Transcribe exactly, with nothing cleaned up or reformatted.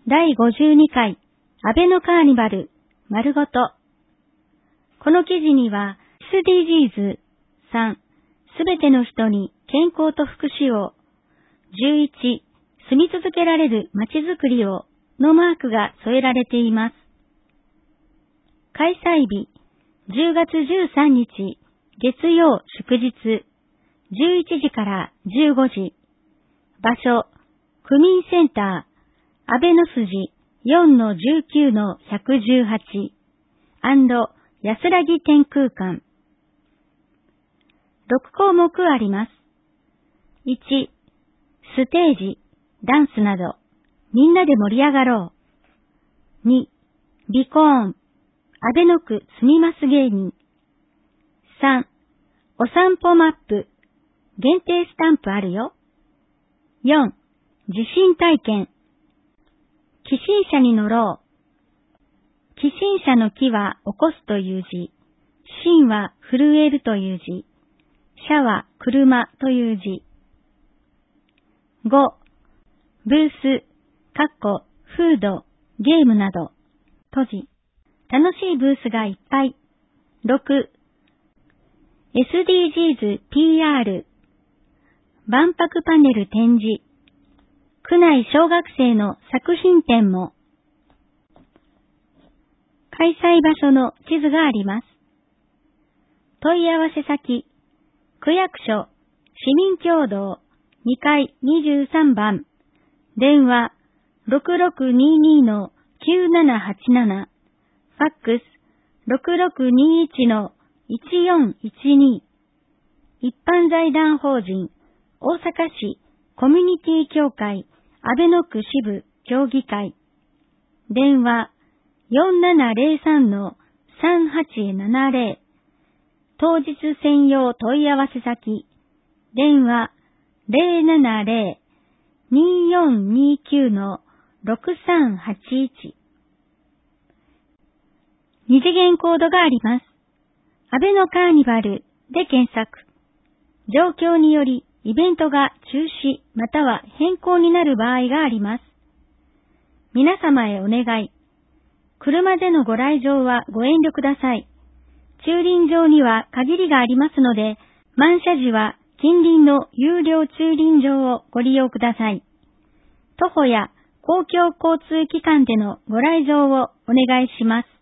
だいごじゅうにかい安倍のカーニバル丸ごと。この記事には エスディージーズさん、すべての人に健康と福祉を、じゅういち、住み続けられるまちづくりをのマークが添えられています。開催日、じゅうがつじゅうさんにち、月曜祝日、じゅういちじからじゅうごじ。場所、区民センター、安倍の筋 よんのじゅうきゅうのひゃくじゅうはち 安らぎ天空間。ろくこうもくあります。いち、ステージ、ダンスなど、みんなで盛り上がろう。に、ビコーン、安倍の区住みます芸人。さん、お散歩マップ、限定スタンプあるよ。よん、地震体験。起震車に乗ろう。起震車の起は起こすという字。震は震えるという字。車は車という字。ご、ブース、かっこ、フード、ゲームなど、閉じ。楽しいブースがいっぱい。ろく、エスディージーズ ピーアール、万博パネル展示。区内小学生の作品展も。開催場所の地図があります。問い合わせ先、区役所、市民協同、にかいにじゅうさんばん、電話 ろくろくにーにーのきゅうななはちなな、ファックス ろくろくにーいちのいちよんいちに、一般財団法人、大阪市コミュニティ協会安倍の区支部協議会、電話よんななぜろさんのさんはちななぜろ、当日専用問い合わせ先、電話ぜろななぜろ にーよんにーきゅうのろくさんはちいち。二次元コードがあります。安倍のカーニバルで検索。状況によりイベントが中止または変更になる場合があります。皆様へお願い。車でのご来場はご遠慮ください。駐輪場には限りがありますので、満車時は近隣の有料駐輪場をご利用ください。徒歩や公共交通機関でのご来場をお願いします。